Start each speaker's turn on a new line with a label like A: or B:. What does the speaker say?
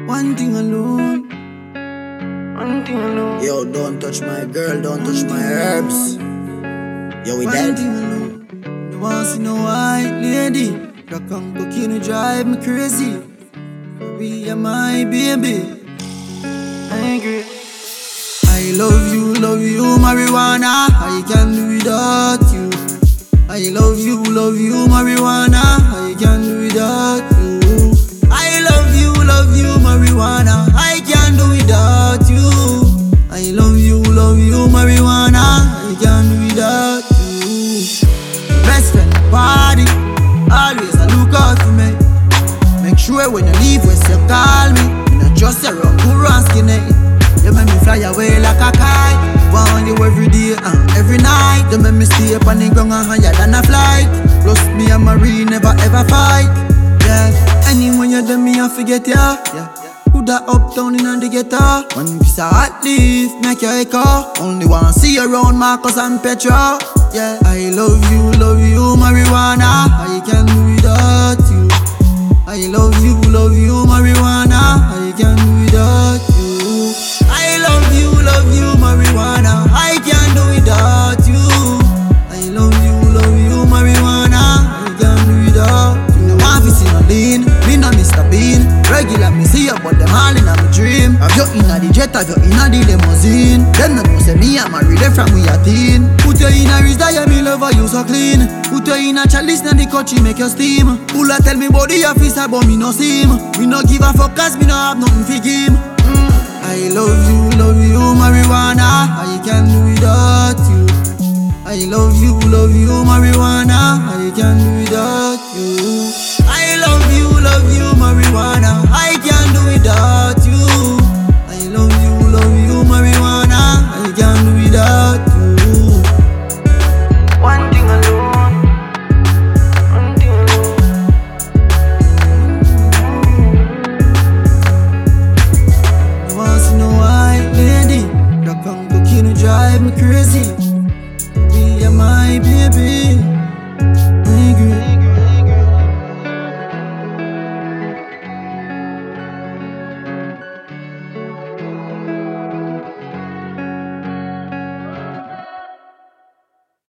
A: One thing alone.
B: One thing alone.
C: Yo, don't touch my girl, don't touch my herbs. Yo, we
A: One
C: dead.
A: thing alone. You want to see no white lady? Rock and cocaine drive me crazy. We are my baby.
B: I agree.
A: I love you, marijuana. I can't do without you. I love you, marijuana. I can't do without you. I love you, marijuana. I can't do without you. I love you, marijuana. I can't do without you. Best friend, party. Always I look out for me. Make sure when you leave, when you call me. You not just around poor and skinny. You make me fly away like a kite. Want you every day and every night. You make me stay up on the ground and higher than a flight. Plus me and Marie never ever fight. Yeah, anyway you do me I forget ya. Yeah. Put that up down in the ghetto. One piece of hot leaf make you echo. Only want see you around Marcus and Petra. Yeah, I love you, marijuana. I can't do without you. I love you, marijuana. I can't do without you. I love you, marijuana. I can't do without you. I love you, marijuana. I can't do without you. No one see no lean, me no Mr. Bean. Regular me see you, but them all in a me dream. Have you inna the jet, have you inna the limousine? Them no know say me and Marie they from we a teen. Put you in a wrist that you me lover, you so clean. Put you in a chalice, now the country make you steam. Pulla tell me body your face, but me no see him. Me no give a fuck cause me no have nothing for him. I love you, marijuana. I can't do without you. I love you, marijuana. I can't do without you. I love you, marijuana. I can't do without you. I love you, marijuana. I can't do without you.
B: One thing alone. One thing alone.
A: You want to see no white lady? Rock and cocaine drive me crazy. Be my baby.